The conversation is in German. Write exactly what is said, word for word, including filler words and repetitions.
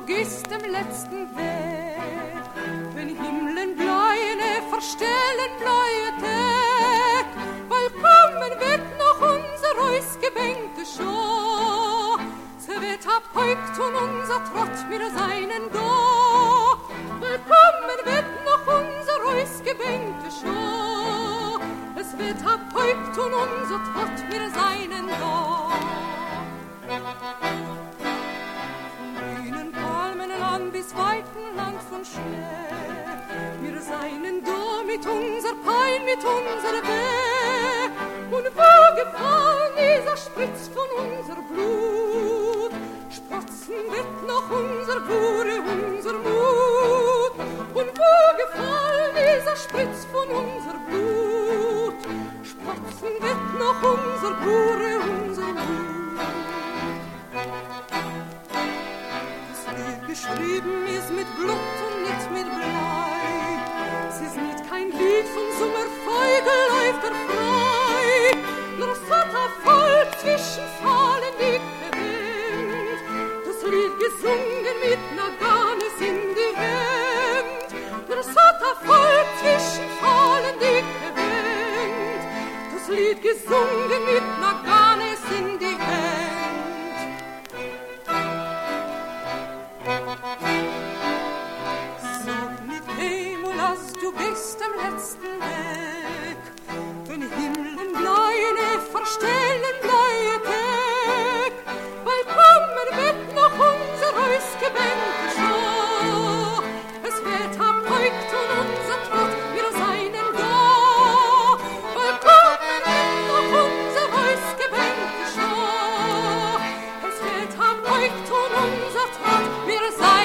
gehst dem letzten Weg, wenn Himmeln bleine verstellen bleie Tag, weil kommen wird noch unser ausgebänkte Schau, se wird abheugt und unser Trott mir seinen da, weil kommen wird noch unser ausgebänkte Schau, es wird abheugt und unser Trott mir seinen da. Bis weiten Land von Schnee, wir seinen da mit unser Pein, mit unser Weh, und wo gefallen dieser Spritz von unser Blut, sprotzen wird noch unser Bure, unser Mut, und wo gefallen dieser Spritz von unser Blut, sprotzen wird noch unser Bure, unser Mut. Geschrieben ist mit Blut und nicht mit Blei. Es ist nicht kein Lied von Sommerfeigel, läuft er frei. Nur es hat er voll zwischen Fahlen liegt der Wind. Das Lied gesungen mit Naganes in die Hand. Nur es hat er voll zwischen Fahlen liegt der Wind. Das Lied gesungen mit Naganes in die Hand. Sag mit Himmel, als du gehst am letzten Weg, wenn Himmeln bleine verstellen bleie Tag, weil kommen wird noch unser ausgebänkte Schau, es wird abheugt und unser Trott wir seinen da, weil kommen wird noch unser ausgebänkte Schau, es wird abheugt und unser Trott wir seinen